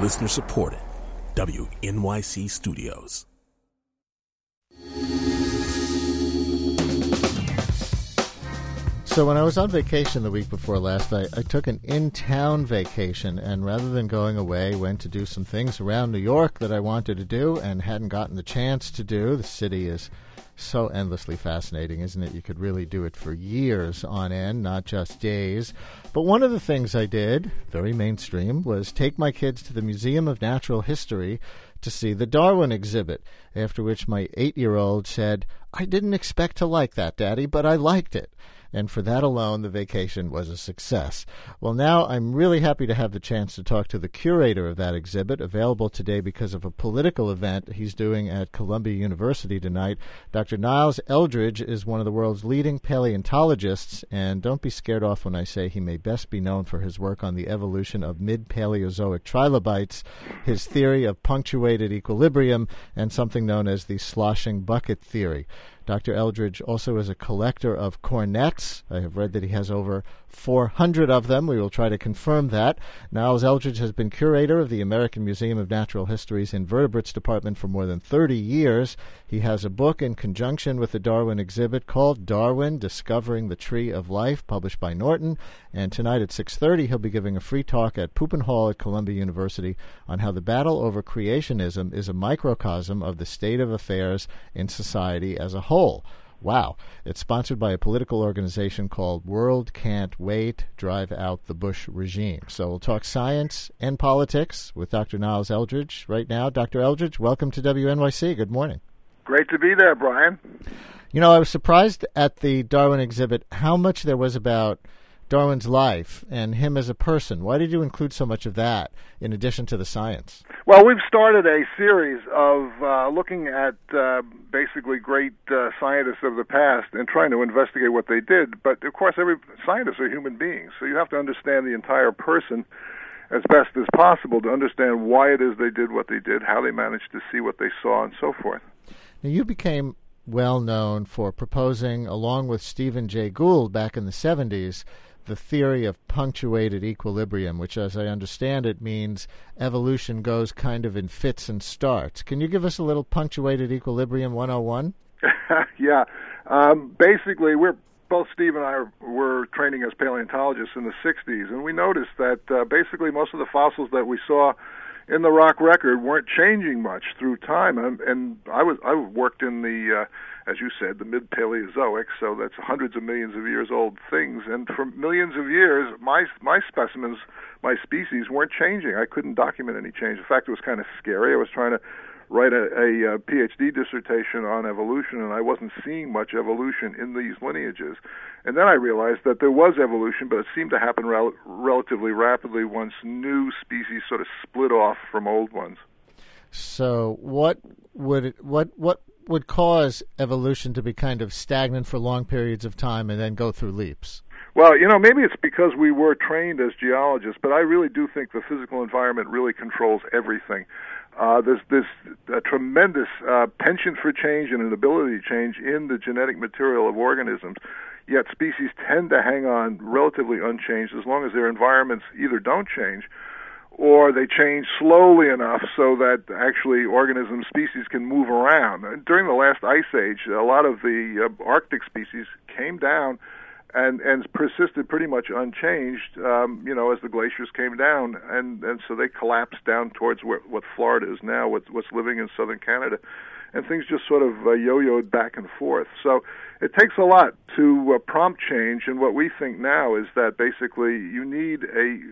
Listener supported. WNYC Studios. So when I was on vacation the week before last, I took an in-town vacation, and rather than going away, went to do some things around New York that I wanted to do and hadn't gotten the chance to do. The city is so endlessly fascinating, isn't it? You could really do it for years on end, not just days. But one of the things I did, very mainstream, was take my kids to the Museum of Natural History to see the Darwin exhibit, after which my 8-year-old said, "I didn't expect to like that, Daddy, but I liked it." And for that alone, the vacation was a success. Well, now I'm really happy to have the chance to talk to the curator of that exhibit, available today because of a political event he's doing at Columbia University tonight. Dr. Niles Eldredge is one of the world's leading paleontologists, and don't be scared off when I say he may best be known for his work on the evolution of mid-Paleozoic trilobites, his theory of punctuated equilibrium, and something known as the sloshing bucket theory. Dr. Eldredge also is a collector of cornets. I have read that he has over 400 of them. We will try to confirm that. Niles Eldredge has been curator of the American Museum of Natural History's Invertebrates Department for more than 30 years. He has a book in conjunction with the Darwin exhibit called Darwin, Discovering the Tree of Life, published by Norton. And tonight at 6:30, he'll be giving a free talk at Pupin Hall at Columbia University on how the battle over creationism is a microcosm of the state of affairs in society as a whole. Wow. It's sponsored by a political organization called World Can't Wait, Drive Out the Bush Regime. So we'll talk science and politics with Dr. Niles Eldredge right now. Dr. Eldredge, welcome to WNYC. Good morning. Great to be there, Brian. You know, I was surprised at the Darwin exhibit how much there was about Darwin's life and him as a person. Why did you include so much of that in addition to the science? Well, we've started a series of looking at basically great scientists of the past and trying to investigate what they did. But, of course, every scientists are human beings, so you have to understand the entire person as best as possible to understand why it is they did what they did, how they managed to see what they saw, and so forth. Now, you became well known for proposing, along with Stephen Jay Gould back in the 70s, the theory of punctuated equilibrium, which, as I understand it, means evolution goes kind of in fits and starts. Can you give us a little punctuated equilibrium 101? Yeah. Basically, both Steve and I were training as paleontologists in the 60s, and we noticed that basically most of the fossils that we saw in the rock record weren't changing much through time. And I worked in the as you said, the mid-Paleozoic, so that's hundreds of millions of years old things. And for millions of years, my specimens, my species, weren't changing. I couldn't document any change. In fact, it was kind of scary. I was trying to write a PhD dissertation on evolution, and I wasn't seeing much evolution in these lineages. And then I realized that there was evolution, but it seemed to happen relatively rapidly once new species sort of split off from old ones. So what would cause evolution to be kind of stagnant for long periods of time and then go through leaps? Well, maybe it's because we were trained as geologists, but I really do think the physical environment really controls everything. There's a tremendous penchant for change and an ability to change in the genetic material of organisms, yet species tend to hang on relatively unchanged as long as their environments either don't change or they change slowly enough so that actually organism species can move around. During the last ice age, a lot of the Arctic species came down and persisted pretty much unchanged, as the glaciers came down, and so they collapsed down towards what Florida is now, what's living in southern Canada, and things just sort of yo-yoed back and forth. So it takes a lot to prompt change, and what we think now is that basically you need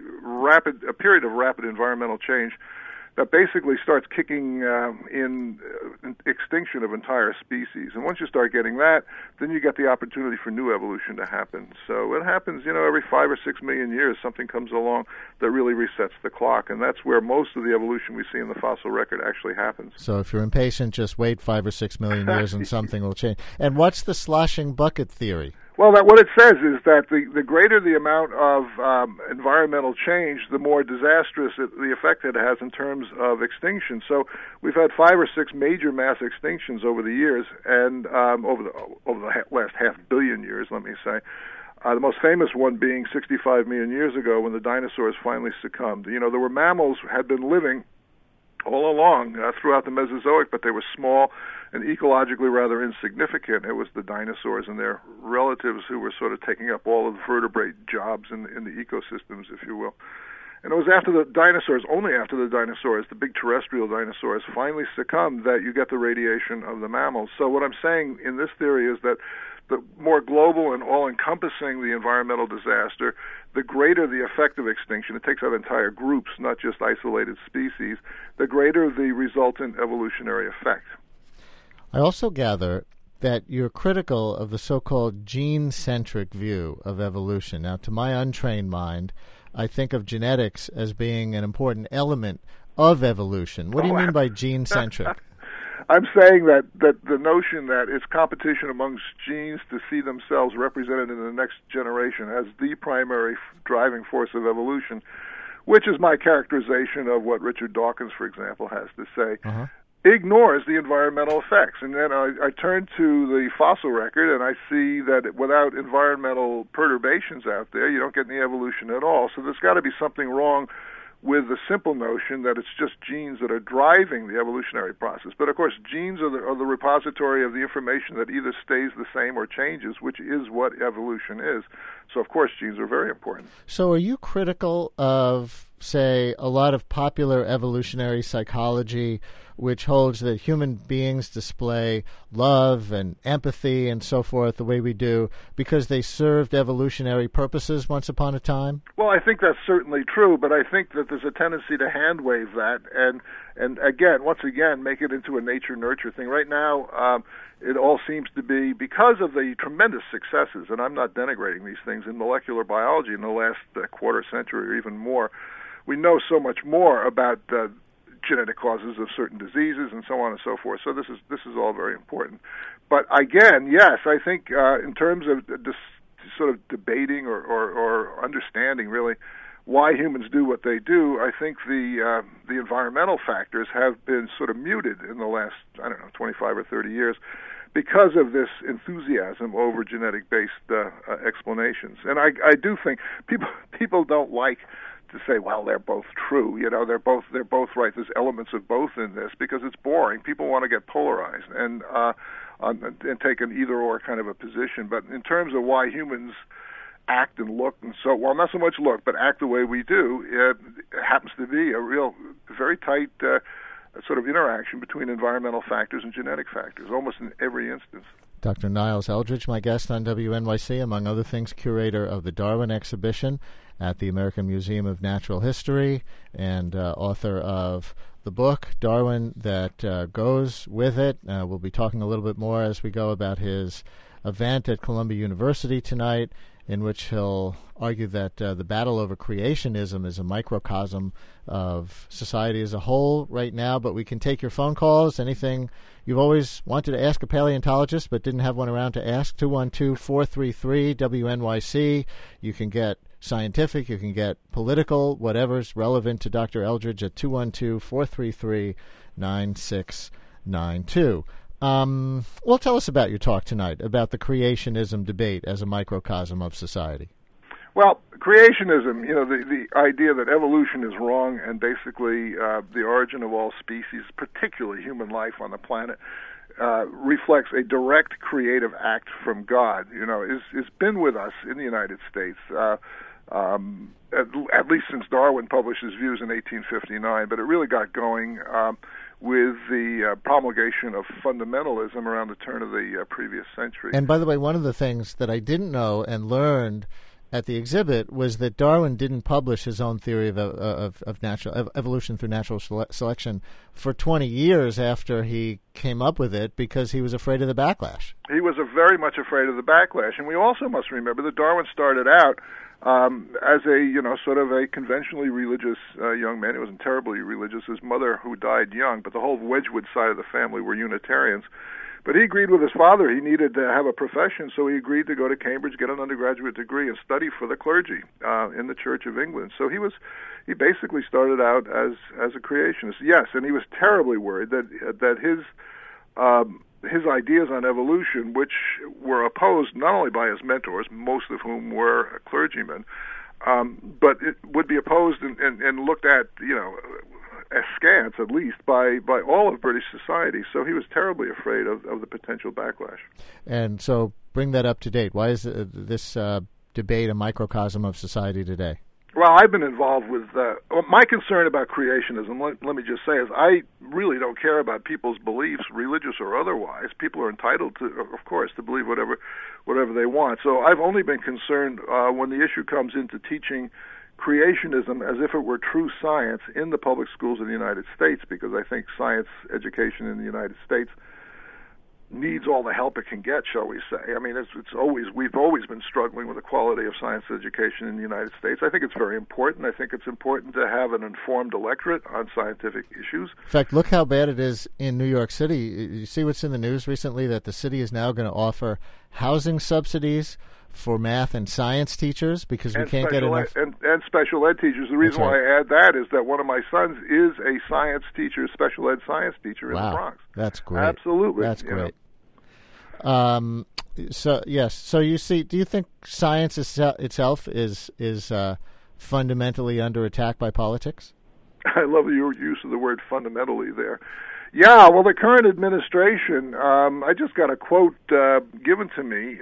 a period of rapid environmental change that basically starts kicking in extinction of entire species. And once you start getting that, then you get the opportunity for new evolution to happen. So it happens, every 5 or 6 million years, something comes along that really resets the clock. And that's where most of the evolution we see in the fossil record actually happens. So if you're impatient, just wait 5 or 6 million years and something will change. And what's the sloshing bucket theory? Well, what it says is that the greater the amount of environmental change, the more disastrous the effect it has in terms of extinction. So we've had 5 or 6 major mass extinctions over the years, and over the last 500 million years, let me say. The most famous one being 65 million years ago when the dinosaurs finally succumbed. There were mammals who had been living all along throughout the Mesozoic, but they were small and ecologically rather insignificant. It was the dinosaurs and their relatives who were sort of taking up all of the vertebrate jobs in the ecosystems, if you will. And it was after the dinosaurs, only after the dinosaurs, the big terrestrial dinosaurs, finally succumbed, that you get the radiation of the mammals. So what I'm saying in this theory is that the more global and all-encompassing the environmental disaster, the greater the effect of extinction. It takes out entire groups, not just isolated species. The greater the resultant evolutionary effect. I also gather that you're critical of the so-called gene-centric view of evolution. Now, to my untrained mind, I think of genetics as being an important element of evolution. What do you mean by gene-centric? I'm saying that the notion that it's competition amongst genes to see themselves represented in the next generation as the primary driving force of evolution, which is my characterization of what Richard Dawkins, for example, has to say, ignores the environmental effects. And then I turn to the fossil record and I see that without environmental perturbations out there, you don't get any evolution at all. So there's got to be something wrong with the simple notion that it's just genes that are driving the evolutionary process. But of course, genes are the repository of the information that either stays the same or changes, which is what evolution is. So of course, genes are very important. So are you critical of, say, a lot of popular evolutionary psychology, which holds that human beings display love and empathy and so forth the way we do because they served evolutionary purposes once upon a time? Well, I think that's certainly true, but I think that there's a tendency to hand-wave that and again, once again, make it into a nature-nurture thing. Right now, it all seems to be, because of the tremendous successes, and I'm not denigrating these things, in molecular biology in the last quarter century or even more, we know so much more about genetic causes of certain diseases and so on and so forth. So this is all very important. But again, yes, I think in terms of this sort of debating or understanding really why humans do what they do, I think the environmental factors have been sort of muted in the last 25 or 30 years because of this enthusiasm over genetic-based explanations. And I do think people don't like to say, well, they're both true. They're both right. There's elements of both in this because it's boring. People want to get polarized and take an either-or kind of a position. But in terms of why humans act and look and so, well, not so much look, but act the way we do, it happens to be a real, very tight sort of interaction between environmental factors and genetic factors, almost in every instance. Dr. Niles Eldredge, my guest on WNYC, among other things, curator of the Darwin exhibition at the American Museum of Natural History and author of the book, Darwin, that goes with it. We'll be talking a little bit more as we go about his event at Columbia University tonight, in which he'll argue that the battle over creationism is a microcosm of society as a whole right now. But we can take your phone calls, anything you've always wanted to ask a paleontologist but didn't have one around to ask, 212-433-WNYC. You can get scientific, you can get political, whatever's relevant to Dr. Eldredge at 212-433-9692. Well, tell us about your talk tonight, about the creationism debate as a microcosm of society. Well, creationism, the idea that evolution is wrong and basically the origin of all species, particularly human life on the planet, reflects a direct creative act from God, is been with us in the United States, at least since Darwin published his views in 1859, but it really got going with the promulgation of fundamentalism around the turn of the previous century. And by the way, one of the things that I didn't know and learned at the exhibit was that Darwin didn't publish his own theory of natural evolution through natural selection for 20 years after he came up with it because he was afraid of the backlash. He was very much afraid of the backlash. And we also must remember that Darwin started out as a, sort of a conventionally religious young man. He wasn't terribly religious. His mother, who died young, but the whole Wedgwood side of the family were Unitarians. But he agreed with his father. He needed to have a profession, so he agreed to go to Cambridge, get an undergraduate degree, and study for the clergy in the Church of England. So he basically started out as a creationist. Yes, and he was terribly worried that his his ideas on evolution, which were opposed not only by his mentors, most of whom were clergymen, but it would be opposed and looked at, askance, at least, by all of British society. So he was terribly afraid of the potential backlash. And so bring that up to date. Why is this debate a microcosm of society today? Well, I've been involved with my concern about creationism, let me just say, is I really don't care about people's beliefs, religious or otherwise. People are entitled to, of course, to believe whatever they want. So I've only been concerned when the issue comes into teaching creationism as if it were true science in the public schools of the United States, because I think science education in the United States needs all the help it can get, shall we say. I mean, we've always been struggling with the quality of science education in the United States. I think it's very important. I think it's important to have an informed electorate on scientific issues. In fact, look how bad it is in New York City. You see what's in the news recently, that the city is now going to offer housing subsidies for math and science teachers because we can't get enough. And special ed teachers. The reason why I add that is that one of my sons is a science teacher, special ed science teacher in the Bronx. That's great. Absolutely. That's great. So yes. So you see, do you think science itself is fundamentally under attack by politics? I love your use of the word fundamentally there. Yeah, well, the current administration, I just got a quote given to me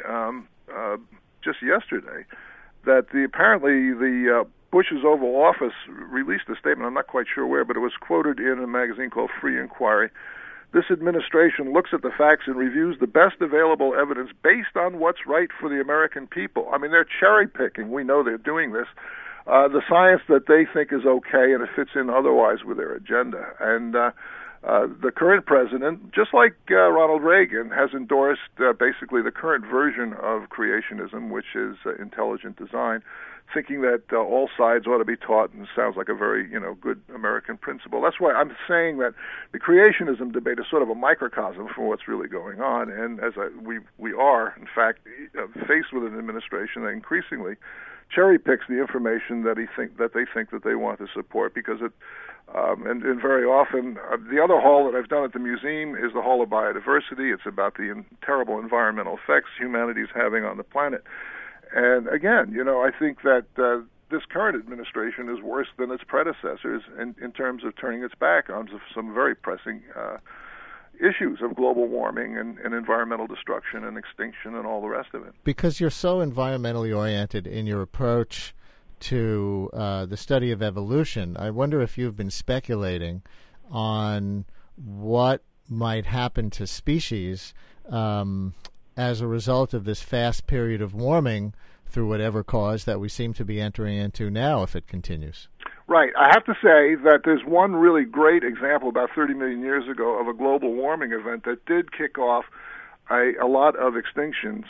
just yesterday that apparently the Bush's Oval Office released a statement, I'm not quite sure where, but it was quoted in a magazine called Free Inquiry. This administration looks at the facts and reviews the best available evidence based on what's right for the American people. I mean, they're cherry-picking. We know they're doing this. The science that they think is okay, and it fits in otherwise with their agenda. And the current president, just like Ronald Reagan, has endorsed basically the current version of creationism, which is intelligent design, thinking that all sides ought to be taught, and sounds like a very good American principle. That's why I'm saying that the creationism debate is sort of a microcosm for what's really going on. And we are, in fact, faced with an administration that increasingly cherry picks the information that they think that they want to support, because it and very often the other hall that I've done at the museum is the Hall of Biodiversity. It's about the terrible environmental effects humanity is having on the planet. And again, I think that this current administration is worse than its predecessors in terms of turning its back on some very pressing issues of global warming and environmental destruction and extinction and all the rest of it. Because you're so environmentally oriented in your approach to the study of evolution, I wonder if you've been speculating on what might happen to species as a result of this fast period of warming through whatever cause that we seem to be entering into now if it continues. Right. I have to say that there's one really great example about 30 million years ago of a global warming event that did kick off a lot of extinctions.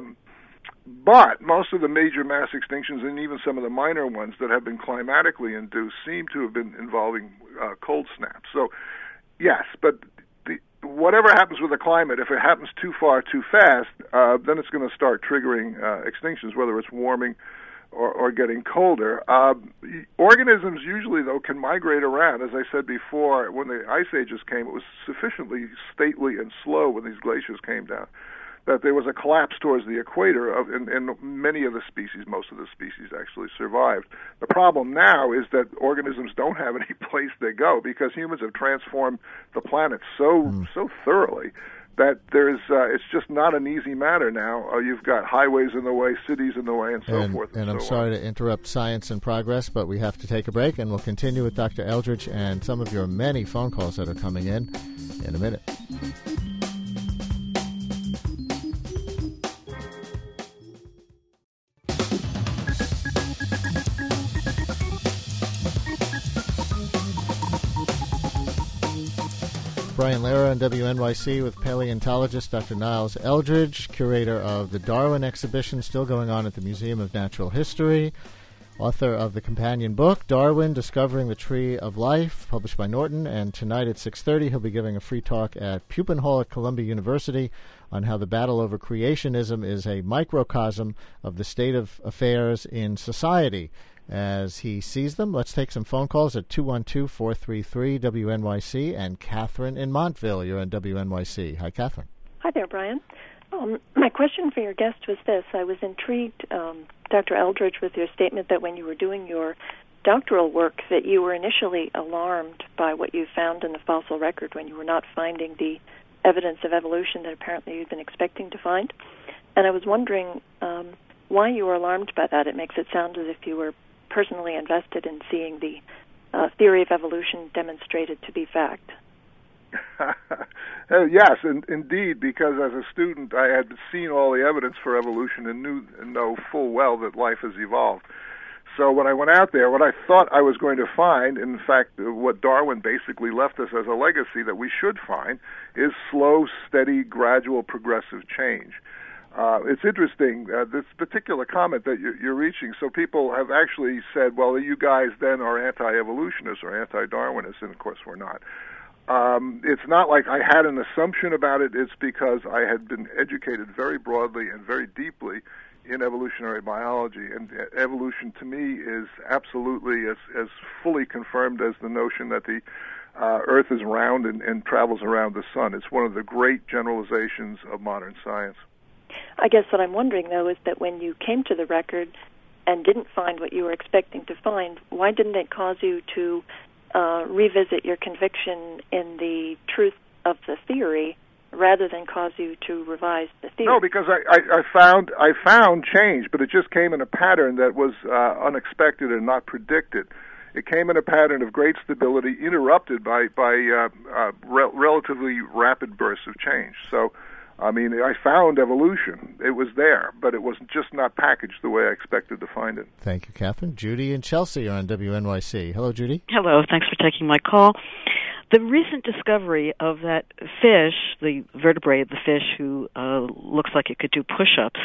But most of the major mass extinctions, and even some of the minor ones that have been climatically induced, seem to have been involving cold snaps. So, yes, but whatever happens with the climate, if it happens too far, too fast, then it's going to start triggering extinctions, whether it's warming or getting colder. Organisms usually, though, can migrate around. As I said before, when the ice ages came, it was sufficiently stately and slow when these glaciers came down that there was a collapse towards the equator, and many of the species, most of the species actually survived. The problem now is that organisms don't have any place to go because humans have transformed the planet so thoroughly that it's just not an easy matter now. You've got highways in the way, cities in the way, and so forth. And I'm sorry to interrupt science and progress, but we have to take a break, and we'll continue with Dr. Eldredge and some of your many phone calls that are coming in a minute. Brian Lehrer on WNYC with paleontologist Dr. Niles Eldredge, curator of the Darwin exhibition still going on at the Museum of Natural History, author of the companion book, Darwin, Discovering the Tree of Life, published by Norton, and tonight at 6:30 he'll be giving a free talk at Pupin Hall at Columbia University on how the battle over creationism is a microcosm of the state of affairs in society as he sees them. Let's take some phone calls at 212-433-WNYC, and Catherine in Montville, you're on WNYC. Hi, Catherine. Hi there, Brian. My question for your guest was this. I was intrigued, Dr. Eldridge, with your statement that when you were doing your doctoral work that you were initially alarmed by what you found in the fossil record when you were not finding the evidence of evolution that apparently you'd been expecting to find. And I was wondering why you were alarmed by that. It makes it sound as if you were personally invested in seeing the theory of evolution demonstrated to be fact. Yes, indeed, because as a student I had seen all the evidence for evolution and know full well that life has evolved. So when I went out there, what I thought I was going to find, in fact, what Darwin basically left us as a legacy that we should find, is slow, steady, gradual, progressive change. It's interesting, this particular comment that you're reaching, so people have actually said, well, you guys then are anti-evolutionists or anti-Darwinists, and of course we're not. It's not like I had an assumption about it. It's because I had been educated very broadly and very deeply in evolutionary biology, and evolution to me is absolutely as fully confirmed as the notion that the Earth is round and travels around the sun. It's one of the great generalizations of modern science. I guess what I'm wondering, though, is that when you came to the record and didn't find what you were expecting to find, why didn't it cause you to revisit your conviction in the truth of the theory rather than cause you to revise the theory? No, because I found change, but it just came in a pattern that was unexpected and not predicted. It came in a pattern of great stability, interrupted by relatively rapid bursts of change. So, I mean, I found evolution. It was there, but it was just not packaged the way I expected to find it. Thank you, Catherine. Judy and Chelsea are on WNYC. Hello, Judy. Hello. Thanks for taking my call. The recent discovery of that fish, the vertebrate, the fish who looks like it could do push-ups,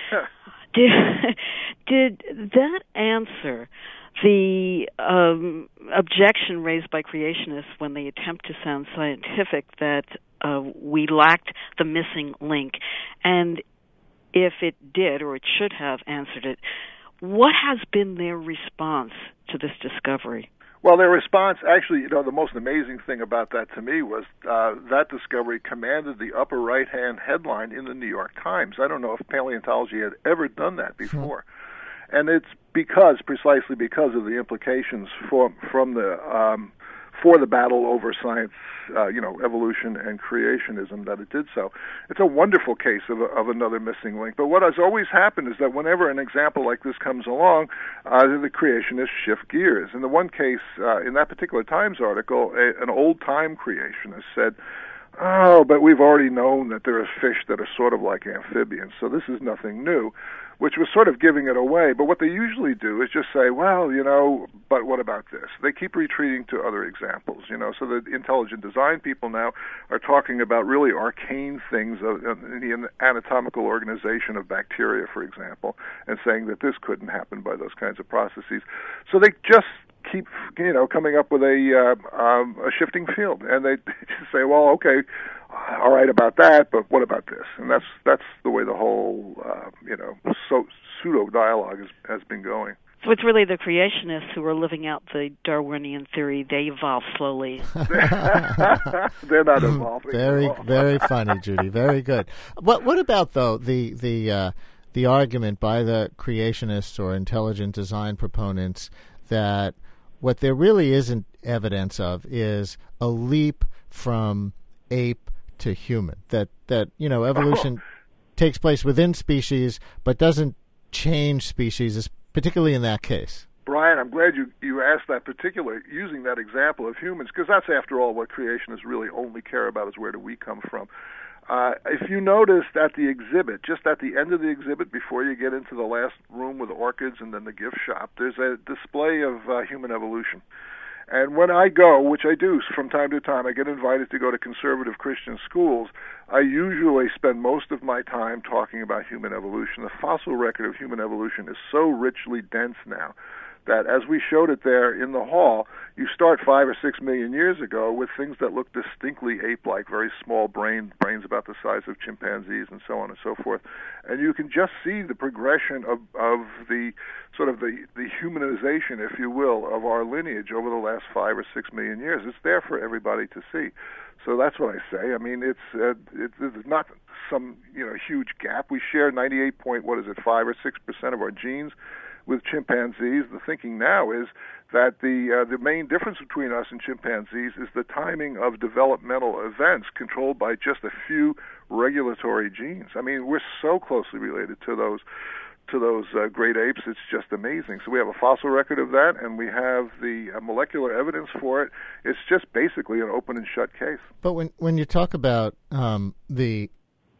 did that answer the objection raised by creationists when they attempt to sound scientific that we lacked the missing link? And if it did, or it should have answered it, what has been their response to this discovery? Well, their response, actually, the most amazing thing about that to me was that discovery commanded the upper right-hand headline in the New York Times. I don't know if paleontology had ever done that before. And it's precisely because of the implications for the battle over science, evolution and creationism that it did so. It's a wonderful case of another missing link. But what has always happened is that whenever an example like this comes along, the creationists shift gears. In the one case, in that particular Times article, an old-time creationist said, oh, but we've already known that there are fish that are sort of like amphibians, so this is nothing new, which was sort of giving it away. But what they usually do is just say, well, but what about this? They keep retreating to other examples, so the intelligent design people now are talking about really arcane things in the anatomical organization of bacteria, for example, and saying that this couldn't happen by those kinds of processes. So they just keep, coming up with a shifting field, and they just say, well, okay, all right about that, but what about this? And that's the way the whole, pseudo dialogue has been going. So it's really the creationists who are living out the Darwinian theory. They evolve slowly. They're not evolving. Very funny, Judy. Very good. What about though the argument by the creationists or intelligent design proponents that what there really isn't evidence of is a leap from ape to human? That evolution takes place within species, but doesn't change species, particularly in that case. Brian, I'm glad you asked that particular, using that example of humans, because that's, after all, what creationists really only care about, is where do we come from. If you noticed at the exhibit, just at the end of the exhibit, before you get into the last room with orchids and then the gift shop, there's a display of human evolution. And when I go, which I do from time to time, I get invited to go to conservative Christian schools, I usually spend most of my time talking about human evolution. The fossil record of human evolution is so richly dense now that, as we showed it there in the hall, you start 5 or 6 million years ago with things that look distinctly ape-like, very small brains about the size of chimpanzees and so on and so forth. And you can just see the progression of the sort of the humanization, if you will, of our lineage over the last 5 or 6 million years. It's there for everybody to see. So that's what I say. I mean, it's not some huge gap. We share 5 or 6% of our genes with chimpanzees. The thinking now is that the main difference between us and chimpanzees is the timing of developmental events controlled by just a few regulatory genes. I mean, we're so closely related to those great apes. It's just amazing. So we have a fossil record of that, and we have the molecular evidence for it. It's just basically an open and shut case. But when you talk about the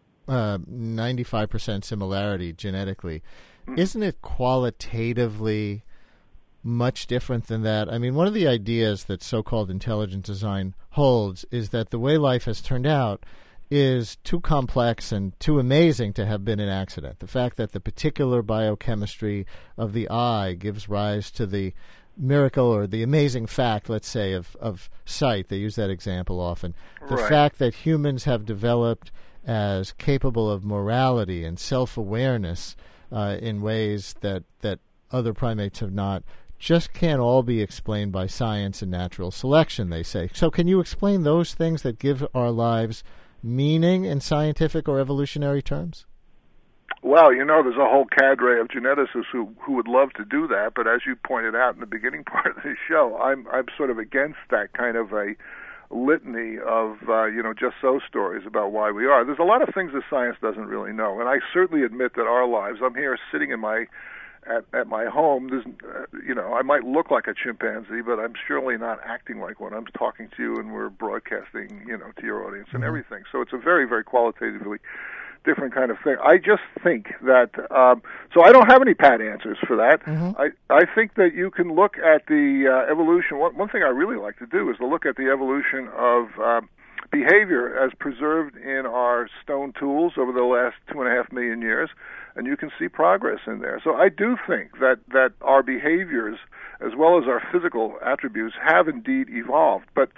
95% similarity genetically, isn't it qualitatively much different than that? I mean, one of the ideas that so-called intelligent design holds is that the way life has turned out is too complex and too amazing to have been an accident. The fact that the particular biochemistry of the eye gives rise to the miracle or the amazing fact, let's say, of sight. They use that example often. The Right. fact that humans have developed as capable of morality and self-awareness in ways that other primates have not just can't all be explained by science and natural selection, they say. So can you explain those things that give our lives meaning in scientific or evolutionary terms? Well, there's a whole cadre of geneticists who would love to do that, but as you pointed out in the beginning part of the show, I'm sort of against that kind of a litany of just so stories about why we are. There's a lot of things that science doesn't really know, and I certainly admit that our lives. I'm here sitting in at my home. There's, I might look like a chimpanzee, but I'm surely not acting like one. I'm talking to you, and we're broadcasting, to your audience and everything. So it's a very, very qualitatively different kind of thing. I just think that, so I don't have any pat answers for that. I think that you can look at the evolution. One thing I really like to do is to look at the evolution of behavior as preserved in our stone tools over the last 2.5 million years, and you can see progress in there. So I do think that our behaviors, as well as our physical attributes, have indeed evolved. But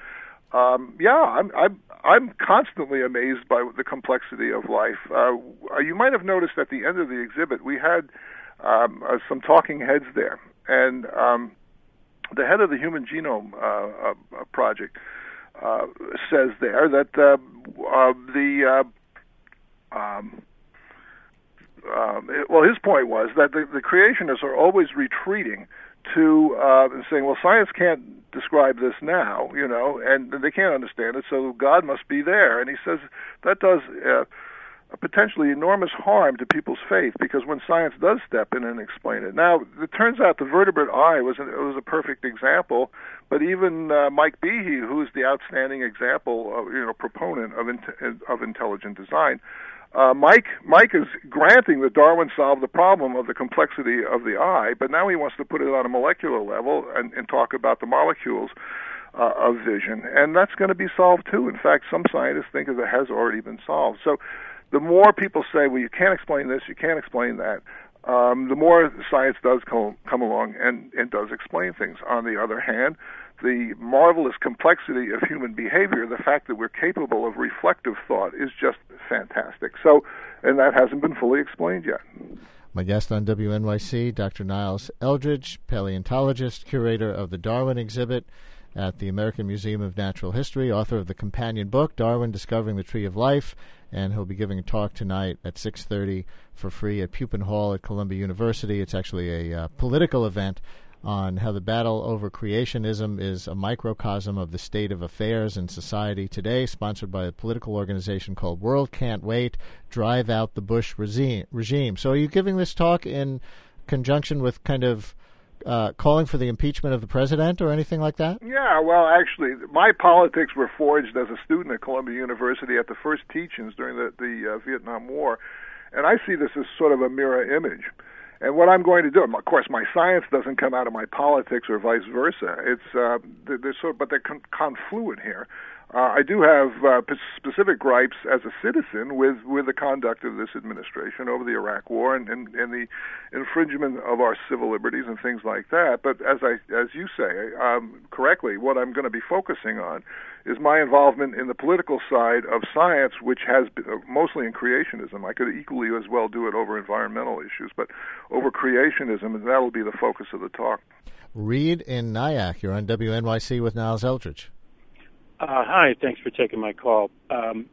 I'm constantly amazed by the complexity of life. You might have noticed at the end of the exhibit we had some talking heads there, and the head of the Human Genome Project says there that his point was that the creationists are always retreating to saying, well, science can't describe this now, and they can't understand it, so God must be there. And he says that does potentially enormous harm to people's faith, because when science does step in and explain it. Now, it turns out the vertebrate eye was a perfect example, but even Mike Behe, who's the outstanding example of, proponent of intelligent design, Mike is granting that Darwin solved the problem of the complexity of the eye, but now he wants to put it on a molecular level and talk about the molecules of vision, and that's going to be solved too. In fact, some scientists think that it has already been solved. So the more people say, well, you can't explain this, you can't explain that, the more science does come along and does explain things. On the other hand, the marvelous complexity of human behavior, the fact that we're capable of reflective thought, is just fantastic. So, and that hasn't been fully explained yet. My guest on WNYC, Dr. Niles Eldredge, paleontologist, curator of the Darwin exhibit at the American Museum of Natural History, author of the companion book, Darwin, Discovering the Tree of Life, and he'll be giving a talk tonight at 6:30 for free at Pupin Hall at Columbia University. It's actually a political event on how the battle over creationism is a microcosm of the state of affairs in society today, sponsored by a political organization called World Can't Wait, Drive Out the Bush Regime. So are you giving this talk in conjunction with kind of calling for the impeachment of the president or anything like that? Yeah, well, actually, my politics were forged as a student at Columbia University at the first teach-ins during the Vietnam War, and I see this as sort of a mirror image. And what I'm going to do, of course, my science doesn't come out of my politics or vice versa. It's but they're confluent here. I do have specific gripes as a citizen with the conduct of this administration over the Iraq War and the infringement of our civil liberties and things like that. But as you say correctly, what I'm going to be focusing on is my involvement in the political side of science, which has been mostly in creationism. I could equally as well do it over environmental issues, but over creationism, and that will be the focus of the talk. Reed in Nyack, you're on WNYC with Niles Eldredge. Hi, thanks for taking my call.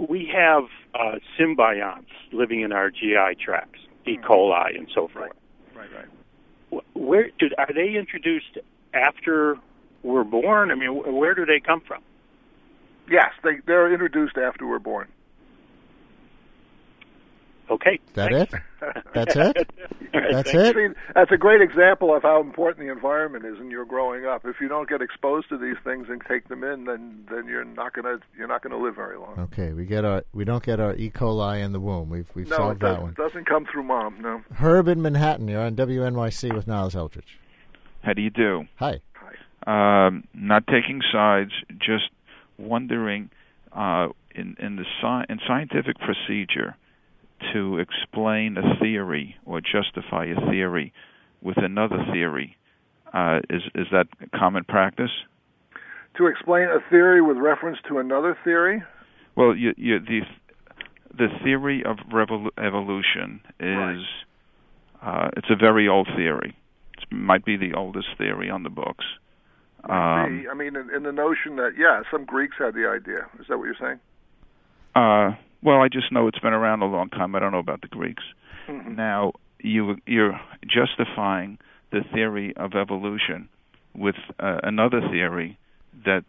we have symbionts living in our GI tracts, E. coli and so forth. Right. Where are they introduced after we're born? I mean, where do they come from? Yes, they're introduced after we're born. Okay. That's it? That's it? That's it? I mean, that's a great example of how important the environment is in your growing up. If you don't get exposed to these things and take them in, then you're not gonna live very long. Okay, we don't get our E. coli in the womb. We've solved that one. It doesn't come through mom. No. Herb in Manhattan, you're on WNYC with Niles Eldridge. How do you do? Hi. Not taking sides, just wondering in scientific procedure, to explain a theory or justify a theory with another theory, is that common practice? To explain a theory with reference to another theory? Well, the theory of evolution is it's a very old theory. It might be the oldest theory on the books. I mean, in the notion that some Greeks had the idea. Is that what you're saying? Well, I just know it's been around a long time. I don't know about the Greeks. Mm-hmm. Now, you're justifying the theory of evolution with another theory that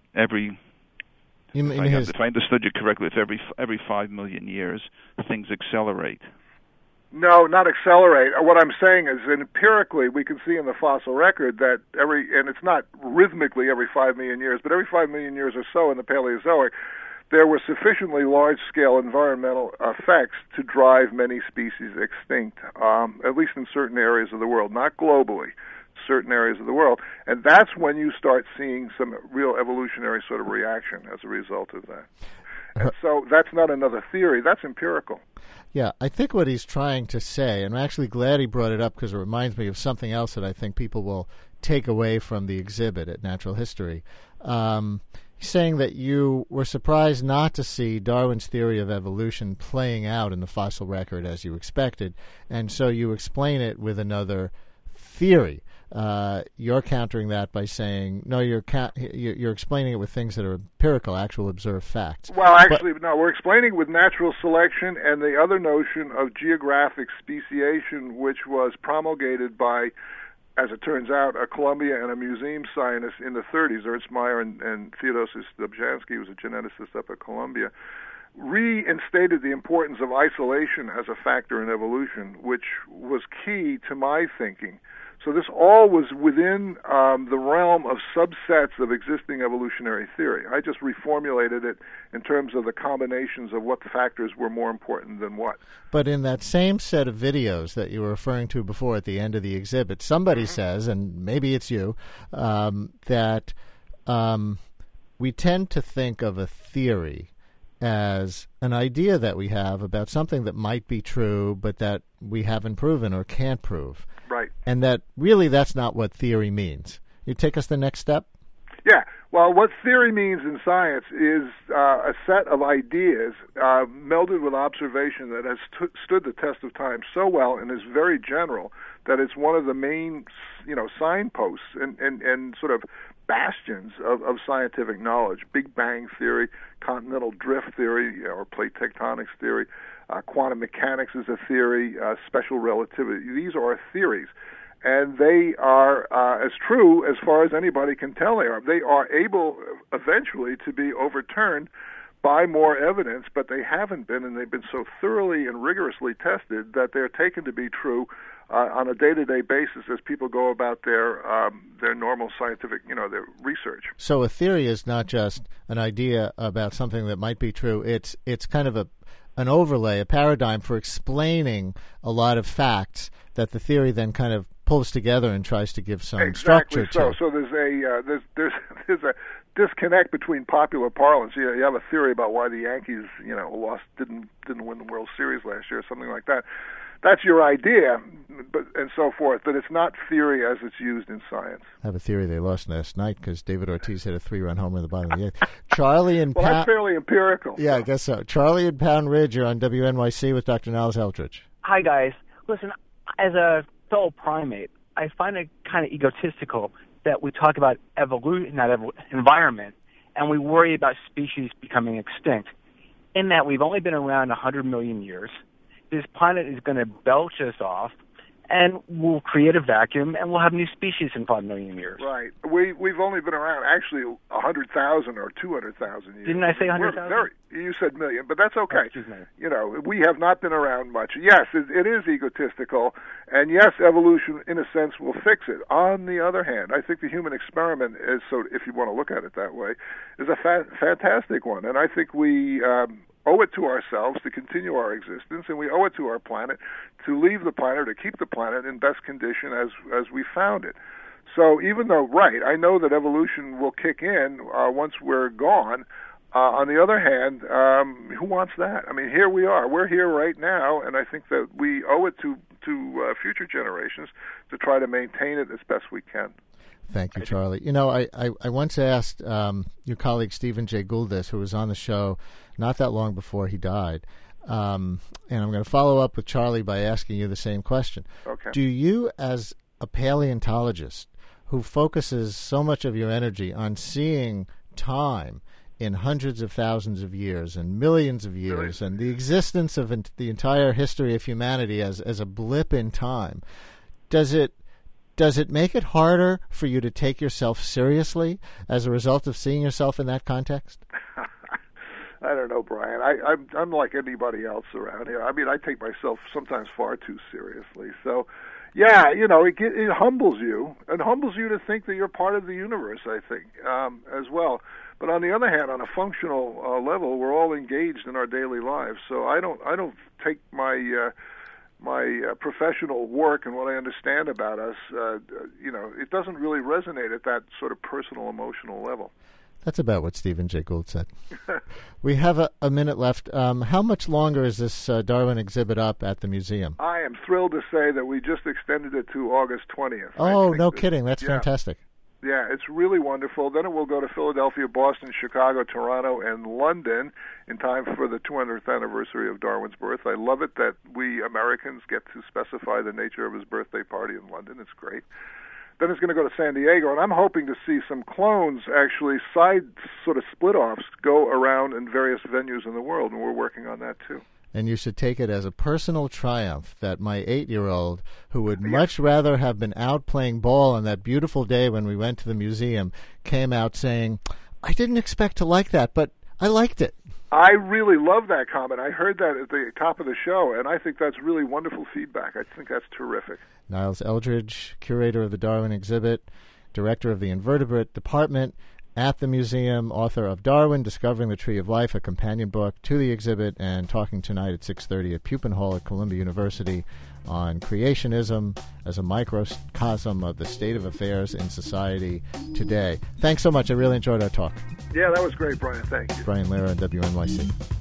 if I understood you correctly, if every 5 million years things accelerate. No, not accelerate. What I'm saying is, empirically, we can see in the fossil record that and it's not rhythmically every 5 million years, but every 5 million years or so in the Paleozoic, there were sufficiently large-scale environmental effects to drive many species extinct, at least in certain areas of the world, not globally, certain areas of the world. And that's when you start seeing some real evolutionary sort of reaction as a result of that. And so that's not another theory, that's empirical. Yeah, I think what he's trying to say, and I'm actually glad he brought it up because it reminds me of something else that I think people will take away from the exhibit at Natural History. He's saying that you were surprised not to see Darwin's theory of evolution playing out in the fossil record as you expected, and so you explain it with another theory. You're countering that by saying, no, you're explaining it with things that are empirical, actual observed facts. Well, actually, no, we're explaining with natural selection and the other notion of geographic speciation, which was promulgated by, as it turns out, a Columbia and a museum scientist in the 30s, Ernst Mayr and Theodosis Dobzhansky, who was a geneticist up at Columbia, reinstated the importance of isolation as a factor in evolution, which was key to my thinking. So this all was within the realm of subsets of existing evolutionary theory. I just reformulated it in terms of the combinations of what factors were more important than what. But in that same set of videos that you were referring to before at the end of the exhibit, somebody says, and maybe it's you, that we tend to think of a theory as an idea that we have about something that might be true but that we haven't proven or can't prove. Right. And that really that's not what theory means. You take us the next step? Yeah. Well, what theory means in science is a set of ideas melded with observation that has stood the test of time so well and is very general that it's one of the main, signposts and sort of bastions of scientific knowledge. Big Bang theory, continental drift theory, or plate tectonics theory, quantum mechanics is a theory, special relativity. These are theories, and they are as true as far as anybody can tell they are. They are able eventually to be overturned by more evidence, but they haven't been, and they've been so thoroughly and rigorously tested that they're taken to be true on a day-to-day basis as people go about their normal scientific, their research. So a theory is not just an idea about something that might be true. It's kind of an overlay, a paradigm for explaining a lot of facts that the theory then kind of pulls together and tries to give some structure to. So there's a disconnect between popular parlance. You have a theory about why the Yankees, didn't win the World Series last year, or something like that. That's your idea, and so forth. But it's not theory as it's used in science. I have a theory they lost last night because David Ortiz hit a 3-run homer in the bottom of the 8th. Charlie and well, that's fairly empirical. Yeah, I guess so. Charlie in Pound Ridge, you're on WNYC with Dr. Niles Eldridge. Hi, guys. Listen, as a fellow primate, I find it kind of egotistical that we talk about evolution, not environment, and we worry about species becoming extinct. in that we've only been around 100 million years. This planet is going to belch us off, and we'll create a vacuum, and we'll have new species in 5 million years. Right. We've only been around actually 100,000 or 200,000 years. Didn't I say 100,000? You said million, but that's okay. Oh, excuse me. You know, we have not been around much. Yes, it is egotistical, and yes, evolution, in a sense, will fix it. On the other hand, I think the human experiment is, so if you want to look at it that way, is a fantastic one, and I think we owe it to ourselves to continue our existence, and we owe it to our planet to leave the planet, to keep the planet in best condition as we found it. So even though, right, I know that evolution will kick in once we're gone, on the other hand, who wants that? I mean, here we are. We're here right now, and I think that we owe it to future generations to try to maintain it as best we can. Thank you, Charlie. You know, I once asked your colleague Stephen Jay Gould this, who was on the show not that long before he died, and I'm going to follow up with Charlie by asking you the same question. Okay. Do you, as a paleontologist who focuses so much of your energy on seeing time in hundreds of thousands of years and millions of years and the existence of the entire history of humanity as a blip in time, does it make it harder for you to take yourself seriously as a result of seeing yourself in that context? I don't know, Brian. I'm like anybody else around here. I mean, I take myself sometimes far too seriously. So, yeah, you know, it humbles you. It humbles you to think that you're part of the universe, I think, as well. But on the other hand, on a functional level, we're all engaged in our daily lives. So I don't take my professional work and what I understand about us, you know, it doesn't really resonate at that sort of personal, emotional level. That's about what Stephen Jay Gould said. We have a minute left. How much longer is this Darwin exhibit up at the museum? I am thrilled to say that we just extended it to August 20th. Oh, no kidding. That's fantastic. Yeah, it's really wonderful. Then it will go to Philadelphia, Boston, Chicago, Toronto, and London in time for the 200th anniversary of Darwin's birth. I love it that we Americans get to specify the nature of his birthday party in London. It's great. Then it's going to go to San Diego, and I'm hoping to see some clones, actually, side sort of split-offs, go around in various venues in the world, and we're working on that too. And you should take it as a personal triumph that my 8-year-old, who would much rather have been out playing ball on that beautiful day when we went to the museum, came out saying, I didn't expect to like that, but I liked it. I really love that comment. I heard that at the top of the show, and I think that's really wonderful feedback. I think that's terrific. Niles Eldredge, curator of the Darwin exhibit, director of the Invertebrate Department at the museum, author of Darwin, Discovering the Tree of Life, a companion book to the exhibit, and talking tonight at 6:30 at Pupin Hall at Columbia University on creationism as a microcosm of the state of affairs in society today. Thanks so much. I really enjoyed our talk. Yeah, that was great, Brian. Thank you. Brian Lehrer, WNYC.